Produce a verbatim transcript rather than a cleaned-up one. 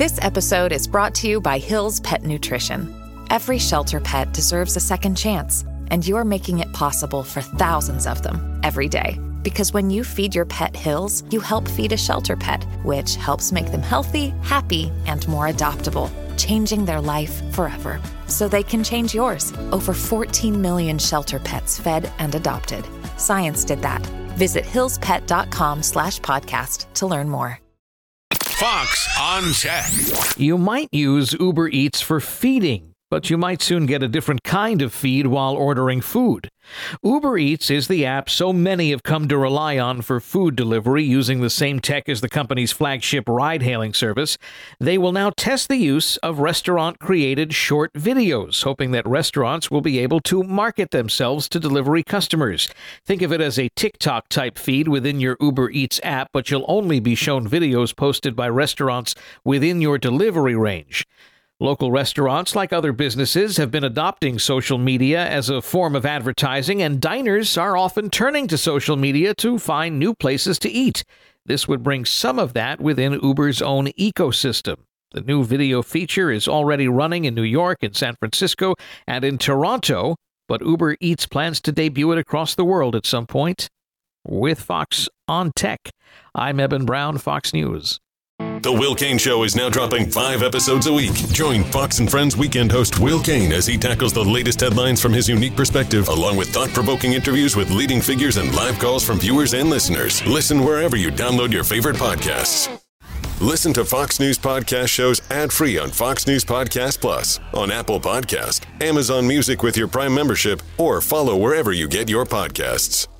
This episode is brought to you by Hill's Pet Nutrition. Every shelter pet deserves a second chance, and you're making it possible for thousands of them every day. Because when you feed your pet Hill's, you help feed a shelter pet, which helps make them healthy, happy, and more adoptable, changing their life forever. So they can change yours. Over fourteen million shelter pets fed and adopted. Science did that. Visit hillspet.com slash podcast to learn more. Fox on Tech. You might use Uber Eats for feeding, but you might soon get a different kind of feed while ordering food. Uber Eats is the app so many have come to rely on for food delivery using the same tech as the company's flagship ride-hailing service. They will now test the use of restaurant-created short videos, hoping that restaurants will be able to market themselves to delivery customers. Think of it as a TikTok-type feed within your Uber Eats app, but you'll only be shown videos posted by restaurants within your delivery range. Local restaurants, like other businesses, have been adopting social media as a form of advertising, and diners are often turning to social media to find new places to eat. This would bring some of that within Uber's own ecosystem. The new video feature is already running in New York, in San Francisco, and in Toronto, but Uber Eats plans to debut it across the world at some point. With Fox on Tech, I'm Eben Brown, Fox News. The Will Cain Show is now dropping five episodes a week. Join Fox and Friends weekend host Will Cain as he tackles the latest headlines from his unique perspective, along with thought-provoking interviews with leading figures and live calls from viewers and listeners. Listen wherever you download your favorite podcasts. Listen to Fox News podcast shows ad-free on Fox News Podcast Plus, on Apple Podcast, Amazon Music with your Prime membership, or follow wherever you get your podcasts.